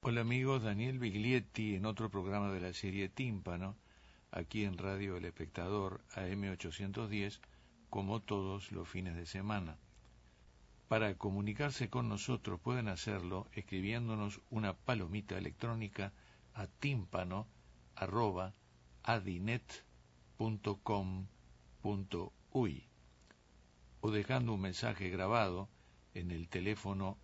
Hola amigos, Daniel Biglietti en otro programa de la serie Tímpano, aquí en Radio El Espectador AM810, como todos los fines de semana. Para comunicarse con nosotros pueden hacerlo escribiéndonos una palomita electrónica a tímpano@adinet.com.uy o dejando un mensaje grabado en el teléfono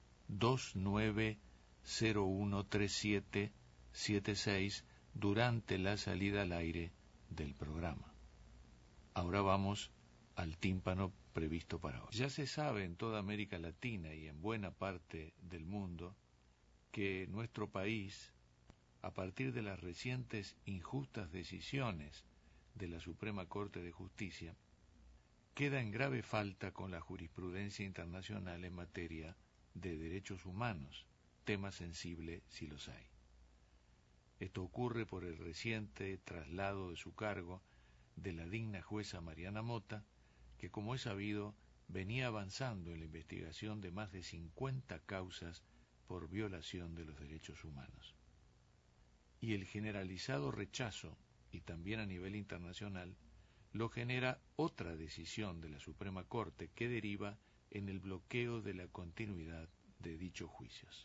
29013776 durante la salida al aire del programa. Ahora vamos al tímpano previsto para hoy. Ya se sabe en toda América Latina y en buena parte del mundo que nuestro país, a partir de las recientes injustas decisiones de la Suprema Corte de Justicia, queda en grave falta con la jurisprudencia internacional en materia de derechos humanos, tema sensible si los hay. Esto ocurre por el reciente traslado de su cargo de la digna jueza Mariana Mota, que como es sabido venía avanzando en la investigación de más de 50 causas por violación de los derechos humanos. Y el generalizado rechazo, y también a nivel internacional, lo genera otra decisión de la Suprema Corte que deriva en el bloqueo de la continuidad de dichos juicios.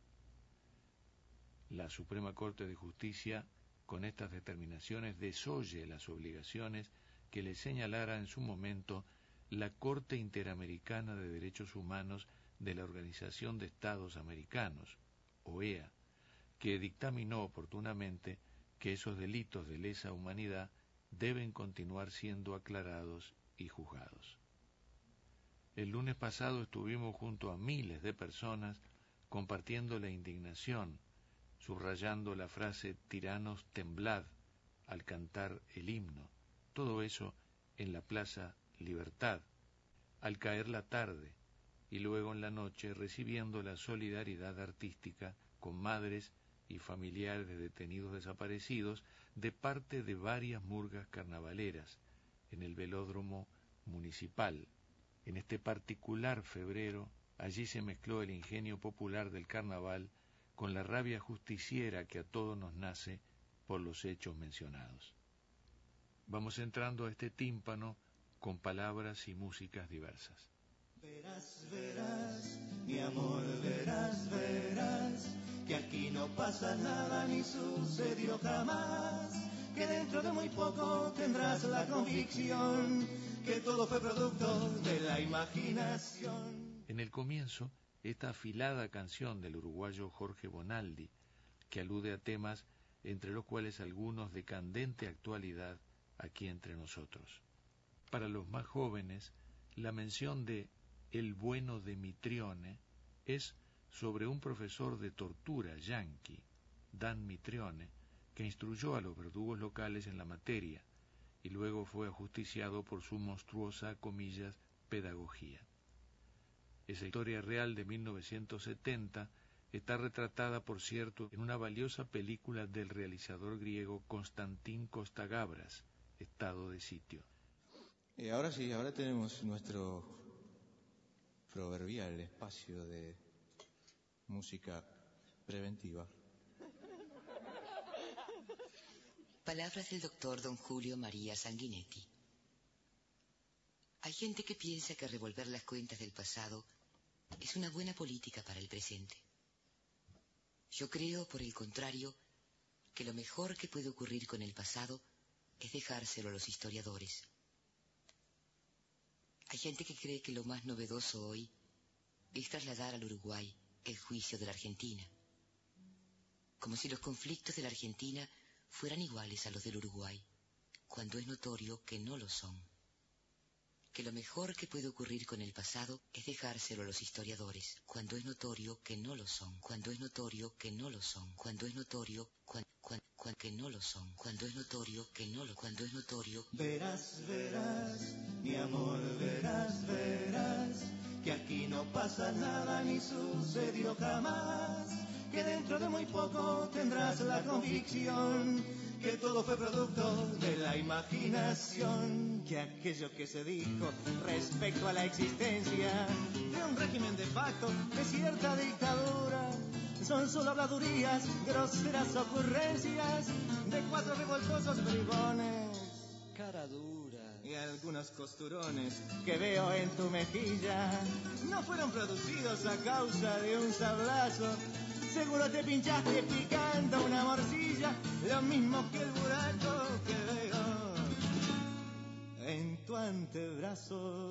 La Suprema Corte de Justicia, con estas determinaciones, desoye las obligaciones que le señalara en su momento la Corte Interamericana de Derechos Humanos de la Organización de Estados Americanos, OEA, que dictaminó oportunamente que esos delitos de lesa humanidad deben continuar siendo aclarados y juzgados. El lunes pasado estuvimos junto a miles de personas compartiendo la indignación, subrayando la frase «tiranos temblad» al cantar el himno, todo eso en la Plaza Libertad, al caer la tarde y luego en la noche recibiendo la solidaridad artística con madres y familiares de detenidos desaparecidos de parte de varias murgas carnavaleras en el velódromo municipal. En este particular febrero, allí se mezcló el ingenio popular del carnaval con la rabia justiciera que a todos nos nace por los hechos mencionados. Vamos entrando a este tímpano con palabras y músicas diversas. Verás, verás, mi amor, verás, verás, que aquí no pasa nada ni sucedió jamás, que dentro de muy poco tendrás la convicción que todo fue producto de la imaginación. En el comienzo, esta afilada canción del uruguayo Jorge Bonaldi, que alude a temas entre los cuales algunos de candente actualidad aquí entre nosotros. Para los más jóvenes, la mención de El bueno de Mitrione es sobre un profesor de tortura yanqui, Dan Mitrione, que instruyó a los verdugos locales en la materia y luego fue ajusticiado por su monstruosa, comillas, pedagogía. Esa historia real de 1970 está retratada, por cierto, en una valiosa película del realizador griego Constantín Costagabras, Estado de Sitio. Ahora sí, ahora tenemos nuestro proverbial espacio de música preventiva. Palabras del doctor don Julio María Sanguinetti. Hay gente que piensa que revolver las cuentas del pasado es una buena política para el presente. Yo creo, por el contrario, que lo mejor que puede ocurrir con el pasado es dejárselo a los historiadores. Hay gente que cree que lo más novedoso hoy es trasladar al Uruguay el juicio de la Argentina, como si los conflictos de la Argentina fueran iguales a los del Uruguay, cuando es notorio que no lo son. Que lo mejor que puede ocurrir con el pasado es dejárselo a los historiadores, cuando es notorio que no lo son, cuando es notorio que no lo son, cuando es notorio que no lo son, cuando es notorio que no lo, cuando es notorio. Verás, verás, mi amor, verás, verás, que aquí no pasa nada ni sucedió jamás, que dentro de muy poco tendrás la convicción que todo fue producto de la imaginación, que aquello que se dijo respecto a la existencia de un régimen de facto, de cierta dictadura, son solo habladurías, groseras ocurrencias de 4 revoltosos bribones. Cara dura. Y algunos costurones que veo en tu mejilla no fueron producidos a causa de un sablazo. Seguro te pinchaste picando una morcilla, lo mismo que el buraco que veo en tu antebrazo.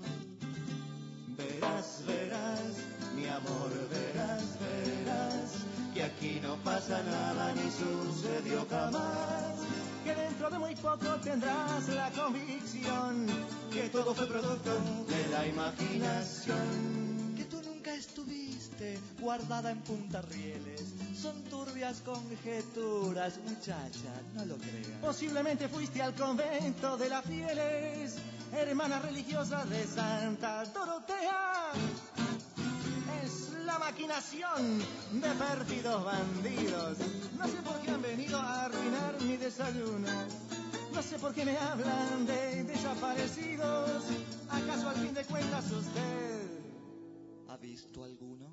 Verás, verás, mi amor, verás, verás, que aquí no pasa nada ni sucedió jamás. Que dentro de muy poco tendrás la convicción que todo fue producto de la imaginación. Que tú nunca estuviste guardada en puntarrieles. Son turbias conjeturas, muchacha, no lo creas. Posiblemente fuiste al convento de las fieles, hermana religiosa de Santa Dorotea. Es la maquinación de pérfidos bandidos. No sé por qué han venido a arruinar mi desayuno. No sé por qué me hablan de desaparecidos. ¿Acaso al fin de cuentas usted ha visto alguno?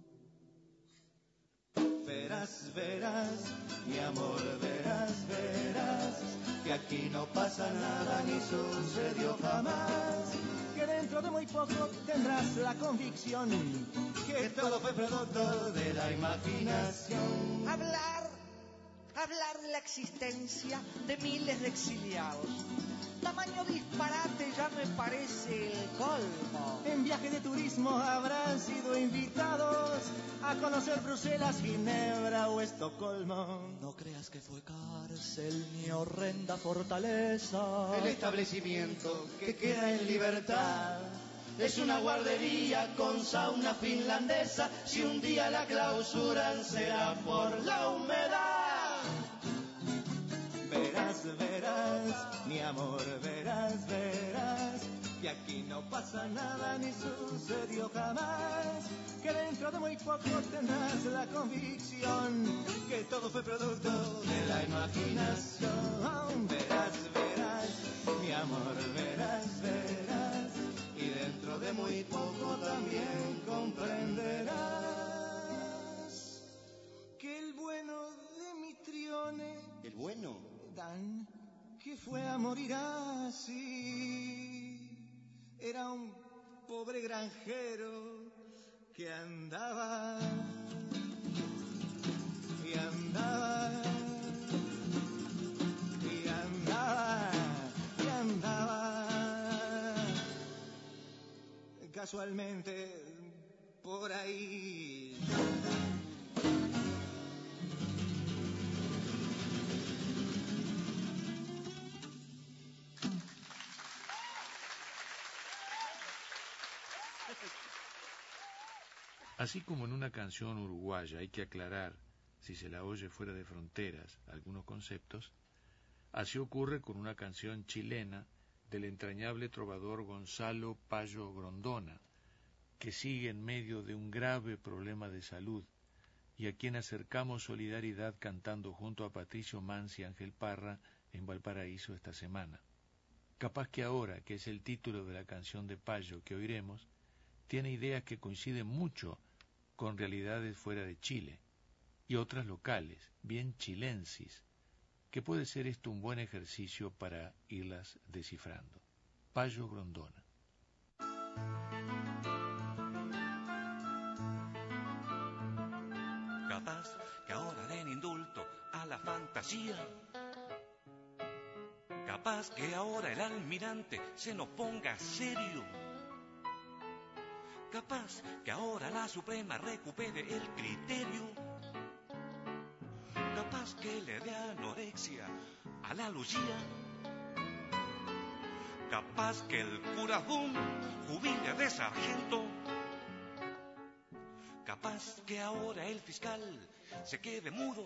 Verás, verás, mi amor, verás, verás, que aquí no pasa nada ni sucedió jamás. Que dentro de muy poco tendrás la convicción que todo fue producto de la imaginación. Hablar de la existencia de miles de exiliados. Tamaño disparate ya me parece el colmo. En viaje de turismo habrán sido invitados a conocer Bruselas, Ginebra o Estocolmo. No creas que fue cárcel ni horrenda fortaleza. El establecimiento que queda en libertad es una guardería con sauna finlandesa. Si un día la clausuran será por la humedad. Verás, verás, mi amor, verás, verás, que aquí no pasa nada ni sucedió jamás. Que dentro de muy poco tendrás la convicción que todo fue producto de la imaginación. Verás, verás, mi amor, verás, verás, y dentro de muy poco también comprenderás que el bueno de Mitrione, ¿el bueno? Dan, que fue a morir así, era un pobre granjero que andaba y andaba y andaba y andaba casualmente por ahí. Así como en una canción uruguaya hay que aclarar, si se la oye fuera de fronteras, algunos conceptos, así ocurre con una canción chilena del entrañable trovador Gonzalo Payo Grondona, que sigue en medio de un grave problema de salud y a quien acercamos solidaridad cantando junto a Patricio Mansi y Ángel Parra en Valparaíso esta semana. Capaz que ahora, que es el título de la canción de Payo que oiremos, tiene ideas que coinciden mucho con realidades fuera de Chile, y otras locales, bien chilensis, que puede ser esto un buen ejercicio para irlas descifrando. Payo Grondona. Capaz que ahora den indulto a la fantasía. Capaz que ahora el almirante se nos ponga serio. Capaz que ahora la Suprema recupere el criterio. Capaz que le dé anorexia a la Lucía. Capaz que el cura Boom jubile de sargento. Capaz que ahora el fiscal se quede mudo.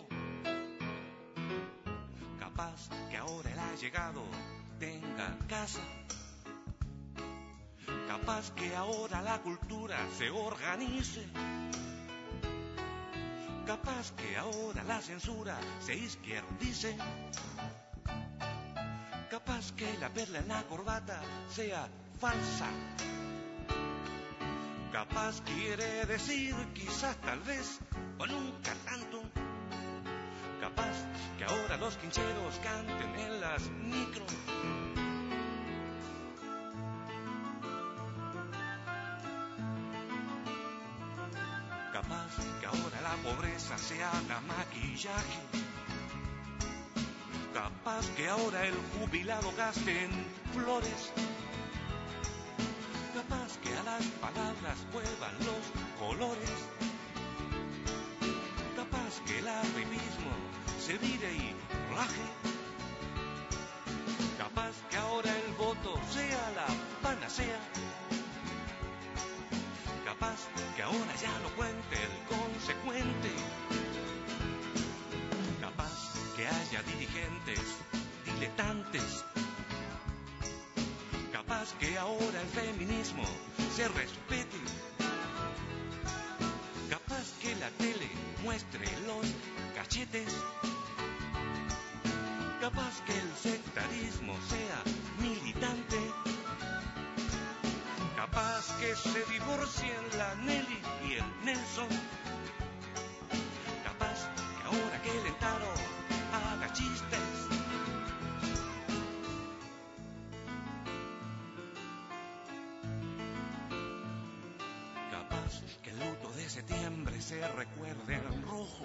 Capaz que ahora el allegado tenga casa. Capaz que ahora la cultura se organice. Capaz que ahora la censura se izquierdice. Capaz que la perla en la corbata sea falsa. Capaz quiere decir quizás, tal vez, o nunca tanto. Capaz que ahora los quincheros canten en las micros. Capaz que ahora la pobreza se haga maquillaje. Capaz que ahora el jubilado gaste en flores. Capaz que a las palabras vuelvan los colores. Capaz que el arribismo se vire y raje. Capaz que ahora el voto sea la panacea. Capaz que ahora ya no cuente el consecuente. Capaz que haya dirigentes diletantes. Capaz que ahora el feminismo se respete. Capaz que la tele muestre los cachetes. Capaz que el sectarismo sea militante. Capaz que se divorcien la Nelly y el Nelson. Capaz que ahora que el Entaro haga chistes. Capaz que el luto de septiembre se recuerde en rojo.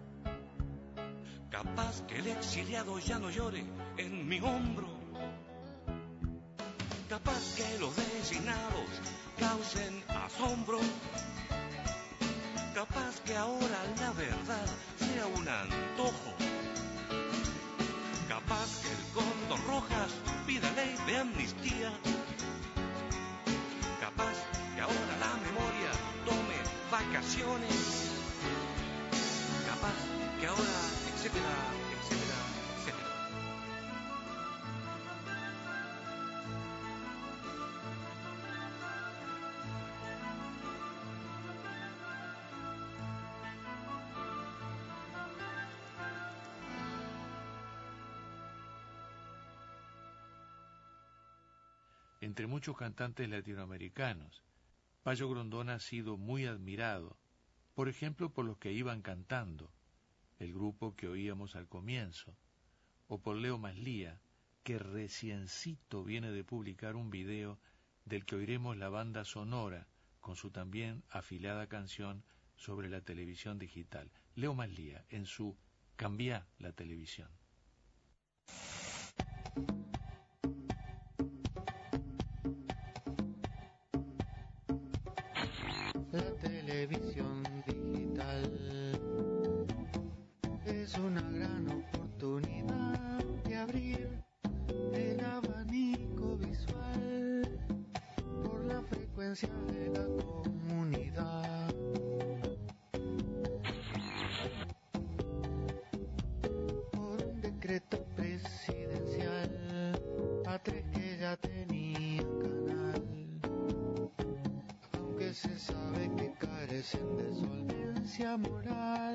Capaz que el exiliado ya no llore en mi hombro. Capaz que los designados causen asombro. Capaz que ahora la verdad sea un antojo. Capaz que el Cóndor Rojas pida ley de amnistía. Capaz que ahora la memoria tome vacaciones. Capaz que ahora, etcétera, etcétera, etcétera. Entre muchos cantantes latinoamericanos, Payo Grondona ha sido muy admirado, por ejemplo por los que iban cantando, el grupo que oíamos al comienzo, o por Leo Maslía, que reciencito viene de publicar un video del que oiremos la banda sonora con su también afilada canción sobre la televisión digital. Leo Maslía en su Cambiá la televisión. La televisión digital es una gran oportunidad de abrir el abanico visual por la frecuencia de la comunidad. Por un decreto presidencial, A3 que ya tenía canal, aunque se sabe que carecen de solvencia moral,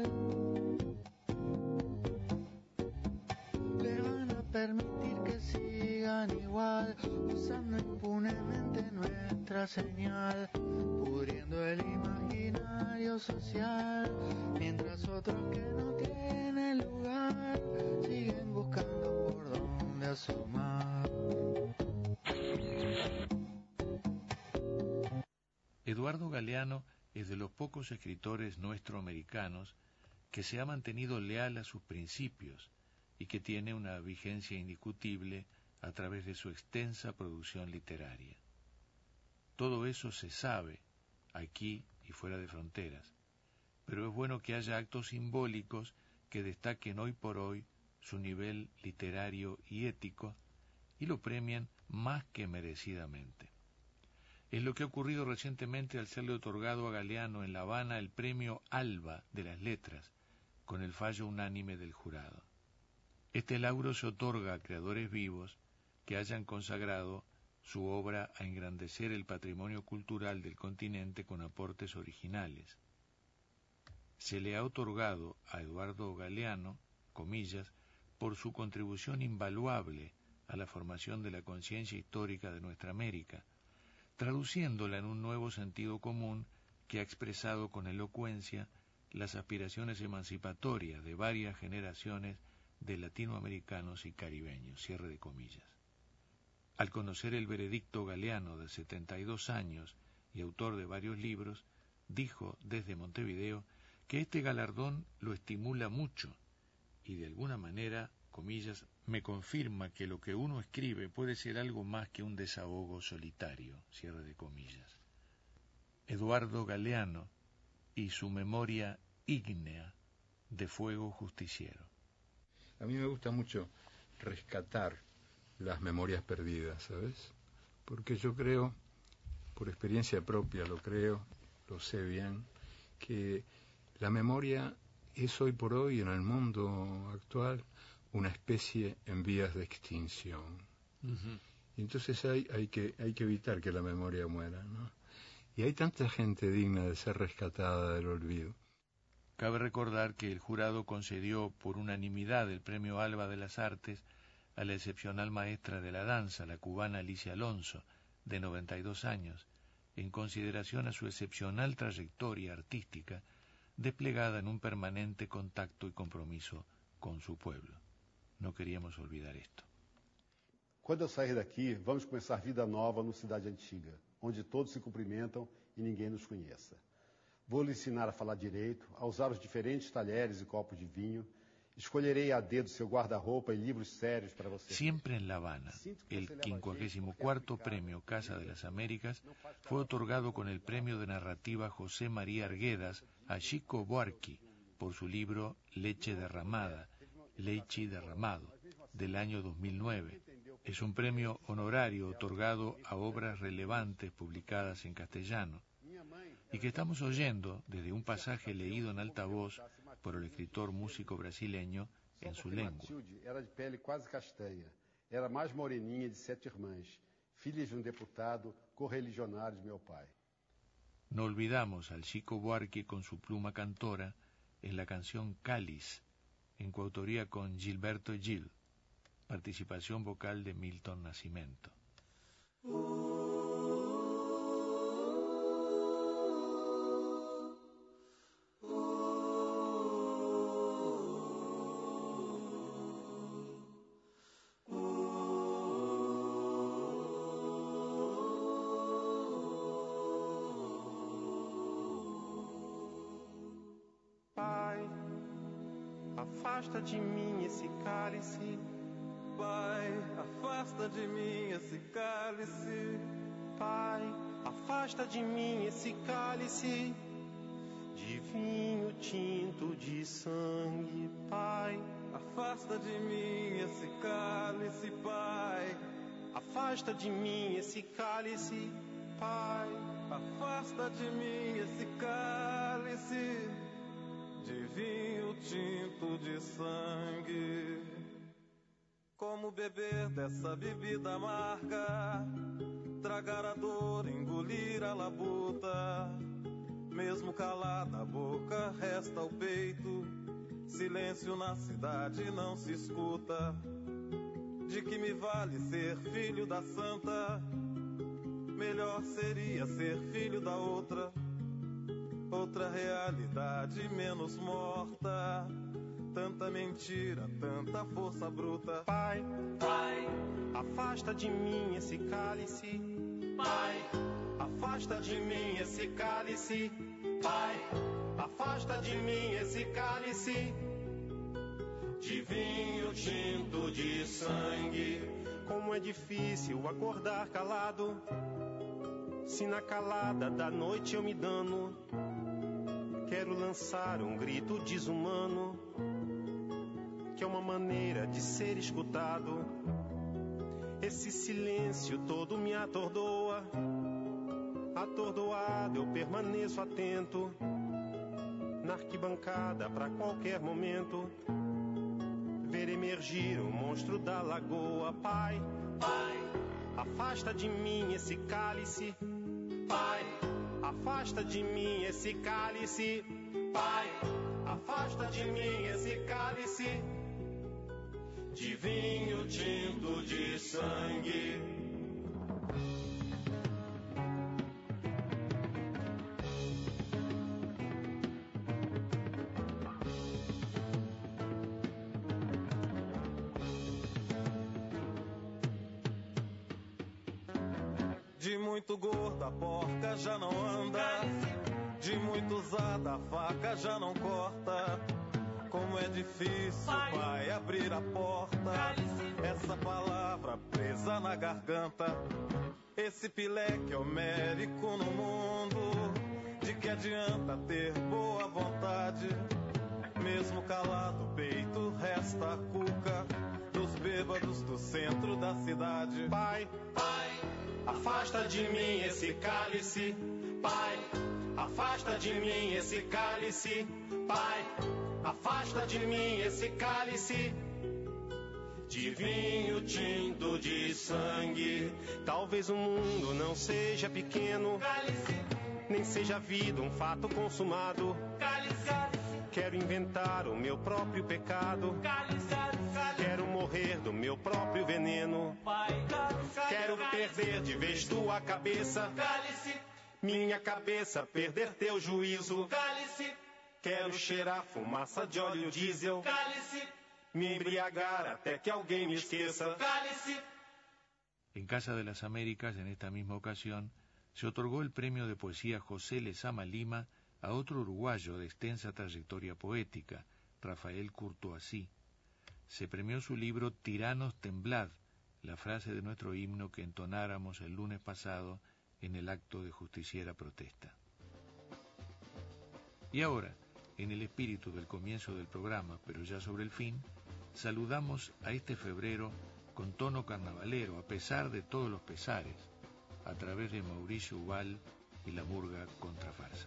le van a permitir que sigan igual, usando impunemente nuestra señal, pudriendo el imaginario social, mientras otros que no tienen lugar siguen buscando por dónde asomar. Eduardo Galeano es de los pocos escritores nuestroamericanos que se ha mantenido leal a sus principios y que tiene una vigencia indiscutible a través de su extensa producción literaria. Todo eso se sabe, aquí y fuera de fronteras, pero es bueno que haya actos simbólicos que destaquen hoy por hoy su nivel literario y ético y lo premien más que merecidamente. Es lo que ha ocurrido recientemente al serle otorgado a Galeano en La Habana el premio Alba de las Letras, con el fallo unánime del jurado. Este lauro se otorga a creadores vivos que hayan consagrado su obra a engrandecer el patrimonio cultural del continente con aportes originales. Se le ha otorgado a Eduardo Galeano, comillas, por su contribución invaluable a la formación de la conciencia histórica de nuestra América, traduciéndola en un nuevo sentido común que ha expresado con elocuencia las aspiraciones emancipatorias de varias generaciones de latinoamericanos y caribeños, cierre de comillas. Al conocer el veredicto Galeano, de 72 años y autor de varios libros, dijo desde Montevideo que este galardón lo estimula mucho y de alguna manera, comillas, me confirma que lo que uno escribe puede ser algo más que un desahogo solitario, cierre de comillas. Eduardo Galeano y su memoria ígnea de fuego justiciero. A mí me gusta mucho rescatar las memorias perdidas, ¿sabes? Porque yo creo, por experiencia propia lo sé bien, que la memoria es hoy por hoy en el mundo actual una especie en vías de extinción. Uh-huh. Y entonces hay que evitar que la memoria muera, ¿no? Y hay tanta gente digna de ser rescatada del olvido. Cabe recordar que el jurado concedió por unanimidad el Premio Alba de las Artes a la excepcional maestra de la danza, la cubana Alicia Alonso, de 92 años, en consideración a su excepcional trayectoria artística desplegada en un permanente contacto y compromiso con su pueblo. No queríamos olvidar esto. Quando eu sair daqui, vamos começar vida nova no Cidade Antiga, onde todos se cumprimentam e ninguém nos conheça. Vou lhe ensinar a falar direito, a usar os diferentes talheres e copos de vinho. Escolherei a dedo seu guarda-roupa y libros serios para você. Siempre en La Habana, el 54º Premio Casa de las Américas fue otorgado con el Premio de Narrativa José María Arguedas a Chico Buarque por su libro Leche Derramada, Leche Derramado, del año 2009. Es un premio honorario otorgado a obras relevantes publicadas en castellano y que estamos oyendo desde un pasaje leído en altavoz por el escritor músico brasileño en su lengua. Matilde era de pele quase castanha, era mais moreninha de 7 irmãs, filhas de deputado correligionário de meu pai. No olvidamos al Chico Buarque con su pluma cantora en la canción Cáliz, en coautoría con Gilberto Gil, participación vocal de Milton Nascimento. Afasta de mim esse cálice, Pai, afasta de mim esse cálice, Pai, afasta de mim esse cálice de vinho tinto de sangue, Pai, afasta de mim esse cálice, Pai, afasta de mim esse cálice, Pai, afasta de mim esse cálice de vinho tinto de sangue. Como beber dessa bebida amarga, tragar a dor, engolir a labuta. Mesmo calada a boca, resta o peito. Silêncio na cidade não se escuta. De que me vale ser filho da santa? Melhor seria ser filho da outra. Outra realidade menos morta. Tanta mentira, tanta força bruta. Pai, Pai, afasta de mim esse cálice. Pai, afasta de mim esse cálice. Pai, afasta de mim esse cálice de vinho tinto de sangue. Como é difícil acordar calado, se na calada da noite eu me dano. Quero lançar um grito desumano, que é uma maneira de ser escutado. Esse silêncio todo me atordoa. Atordoado eu permaneço atento, na arquibancada pra qualquer momento ver emergir o monstro da lagoa. Pai, Pai, afasta de mim esse cálice. Pai, afasta de mim esse cálice. Pai, afasta de mim esse cálice de vinho tinto de sangue. muito gorda a porca já não anda, de muito usada a faca já não corta. Como é difícil, pai, abrir a porta, essa palavra presa na garganta. Esse pileque homérico no mundo, de que adianta ter boa vontade? Mesmo calado o peito resta a cuca dos bêbados do centro da cidade. Pai, pai, afasta de mim esse cálice. Pai, afasta de mim esse cálice. Pai, afasta de mim esse cálice de vinho tinto de sangue. Talvez o mundo não seja pequeno, cálice, nem seja a vida um fato consumado. Cálice, quero inventar o meu próprio pecado. Cálice, quero morrer do meu próprio veneno. Quero perder de vez tua cabeça. Cálice, minha cabeça perder teu juízo. Cálice, quero cheirar fumaça de óleo diesel. Cálice, me embriagar hasta que alguien me esqueça. Cálice. En Casa de las Américas, en esta misma ocasión, se otorgó el premio de poesía José Lezama Lima a otro uruguayo de extensa trayectoria poética, Rafael Courtoisí. Se premió su libro Tiranos temblad, la frase de nuestro himno que entonáramos el lunes pasado en el acto de justiciera protesta. Y ahora, en el espíritu del comienzo del programa, pero ya sobre el fin, saludamos a este febrero con tono carnavalero, a pesar de todos los pesares, a través de Mauricio Ubal y la murga Contrafarsa.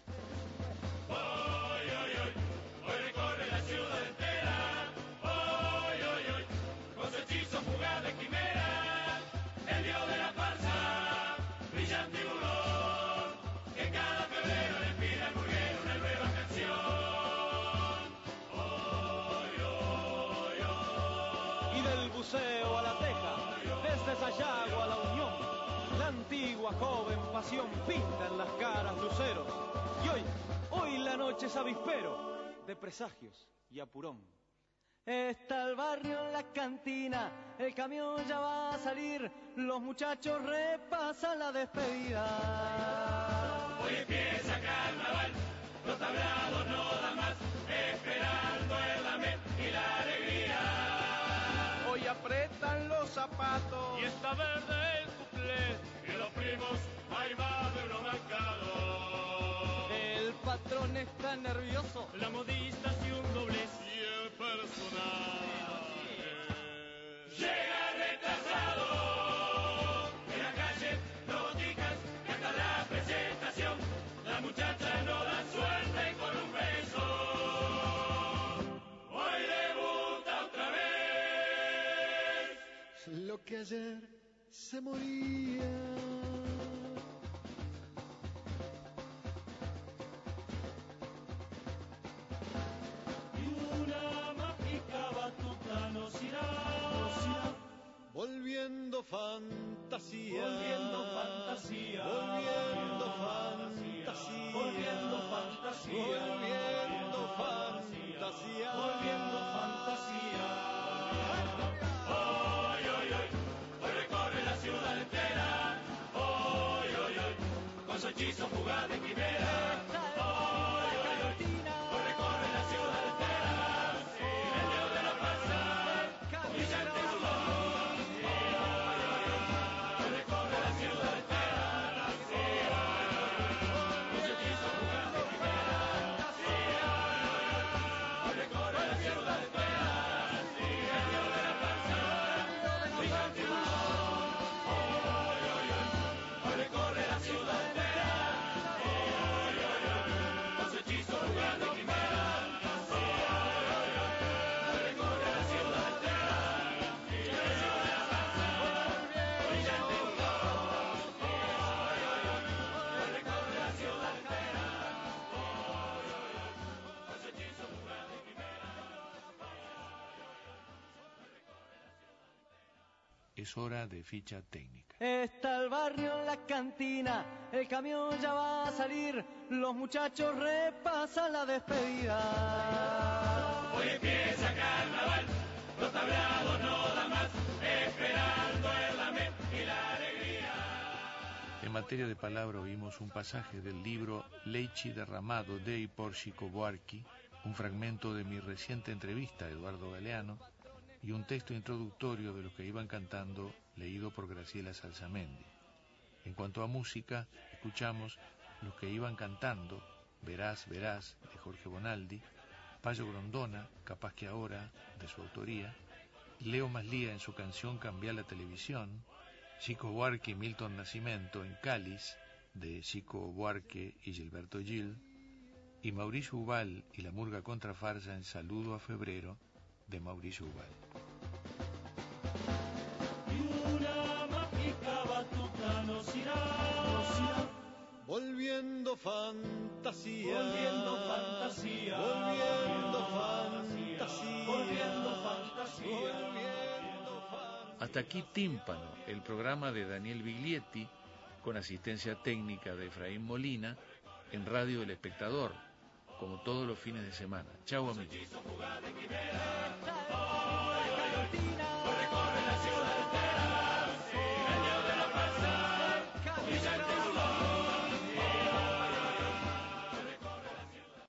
Hoy, hoy, hoy, hoy recorre la ciudad entera. Hoy, hoy, hoy, con su hechizo fugaz de quimera, el dios de la farsa, brillante y burlón, que cada febrero le pide al burguero una nueva canción. Hoy, hoy, hoy. Y del buceo a la teja, desde Sayago a la Unión, la antigua joven pasión pinta en las caras luceros. Y hoy la noche es avispero de presagios y apurón. Está el barrio en la cantina, el camión ya va a salir, los muchachos repasan la despedida. Hoy empieza carnaval, los tablados no dan más, esperando el amén y la alegría. Hoy apretan los zapatos y está verde el cuplé, y los primos hay más de uno marcado. El patrón está nervioso, la modista hace un doblez y el personaje llega retrasado. En la calle, los boticas, hasta la presentación, la muchacha no da suerte con un beso. Hoy debuta otra vez lo que ayer se moría. Volviendo fantasía, volviendo fantasía, volviendo fantasía, volviendo fantasía, volviendo fantasía, volviendo fantasía. Hoy, hoy, hoy, hoy recorre la ciudad entera. Hoy, hoy, hoy, con su hechizo fugaz de quimera. Hoy, hoy, hoy, hoy recorre la ciudad entera. El dios de la farsa, brillante y burlón. Es hora de ficha técnica. Está el barrio en la cantina, el camión ya va a salir, los muchachos repasan la despedida. Hoy empieza carnaval, los tablados no dan más, esperando el amén y la alegría. materia de palabra oímos un pasaje del libro Leite derramado de por Chico Buarque, un fragmento de mi reciente entrevista a Eduardo Galeano y un texto introductorio de los que iban cantando leído por Graciela Salsamendi. En cuanto a música, escuchamos Los que iban cantando, Verás, verás, de Jorge Bonaldi, Payo Grondona, Capaz que ahora, de su autoría, Leo Maslía en su canción Cambiar la televisión, Chico Buarque y Milton Nascimento en Cáliz, de Chico Buarque y Gilberto Gil, y Mauricio Ubal y la Murga Contrafarsa en Saludo a Febrero, de Mauricio Ubal. Y una mágica batuta nos irá volviendo fantasía, volviendo fantasía, volviendo fantasía, volviendo fantasía. Hasta aquí Tímpano, el programa de Daniel Biglietti, con asistencia técnica de Efraín Molina, en Radio El Espectador, como todos los fines de semana. Chau, amigos.